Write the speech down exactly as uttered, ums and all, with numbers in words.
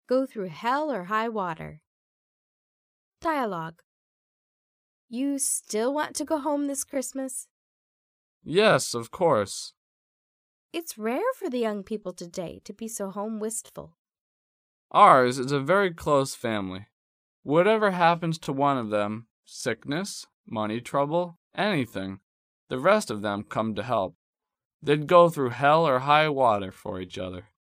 Go through hell or high water. Dialogue. You still want to go home this Christmas? Yes, of course. It's rare for the young people today to be so home wistful. Ours is a very close family. Whatever happens to one of them, sickness, money trouble, anything, the rest of them come to help. They'd go through hell or high water for each other.